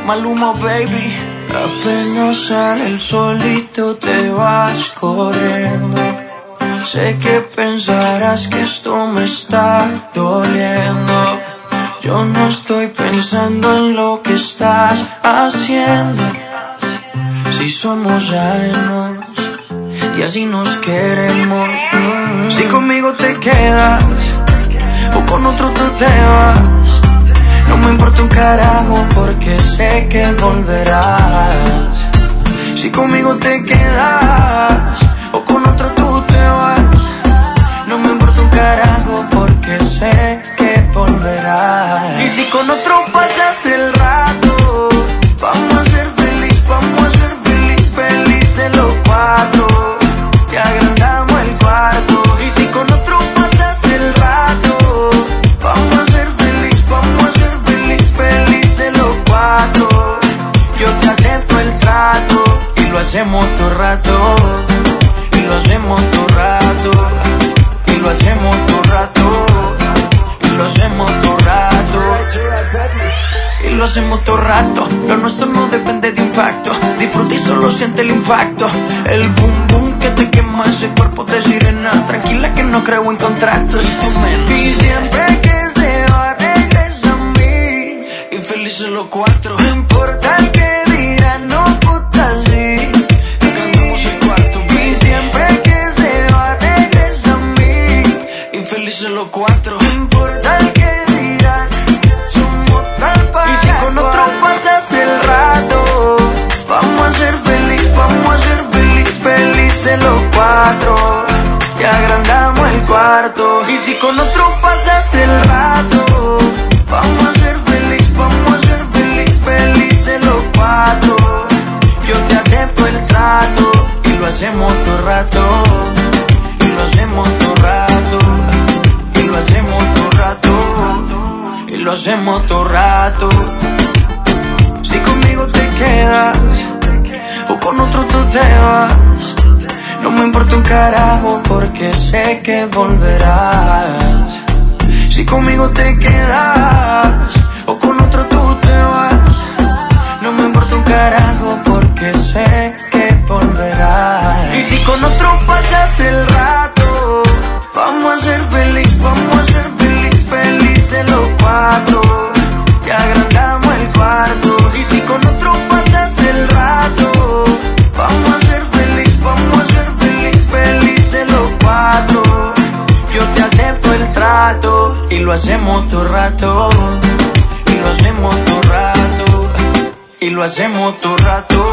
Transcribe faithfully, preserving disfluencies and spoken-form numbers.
Maluma, baby. Apenas sale el solito te vas corriendo. Sé que pensarás que esto me está doliendo. Yo no estoy pensando en lo que estás haciendo. Si somos ajenos y así nos queremos. Si conmigo te quedas o con otro tú te vas, no me importa un carajo porque sé que volverás. Si conmigo te quedas o con otro tú te vas, no me importa un carajo porque sé que volverás. Y si con otro pasas el rato, vamos a ser feliz, vamos a ser feliz, felices los cuatro. Te agrandamos el cuarto. Y si con otro pasas el rato, vamos a ser feliz, vamos a ser feliz, felices los cuatro. Yo te acepto el trato y lo hacemos todo rato. Y lo hacemos todo rato. Y lo hacemos todo rato. Y lo hacemos todo rato. Y lo hacemos todo rato. Lo nuestro no depende de impacto. Disfruta y solo siente el impacto. El boom boom que te quema ese cuerpo de sirena. Tranquila que no creo en contratos. Y siempre que se va regresa a mí. Y felices los cuatro. No importa el que dirán, no puta sí. Cantamos el cuarto. Y siempre que se va regresa a mí. Y felices los cuatro. No importa el que dirán, somos tal para. Y si con otro pasas el rato, vamos a ser feliz, vamos a ser feliz, felices los cuatro. Te agrandamos el cuarto. Y si con otro pasas el rato, vamos a ser feliz, vamos a ser feliz, felices los cuatro. Yo te acepto el trato y lo hacemos todo rato. Y lo hacemos todo rato. Y lo hacemos todo rato. Y lo hacemos todo rato. Si conmigo te quedas o con otro tú te vas, no me importa un carajo porque sé que volverás. Si conmigo te quedas o con otro tú te vas, no me importa un carajo porque sé que volverás. Y si con otro pasas el rato, vamos a ser feliz, vamos a ser feliz, felices los cuatro. Te agrandamos el cuarto. Y si con otro pasas el rato, vamos a ser feliz, vamos a ser feliz, felices los cuatro. Yo te acepto el trato y lo hacemos todo rato. Y lo hacemos todo rato. Y lo hacemos todo rato.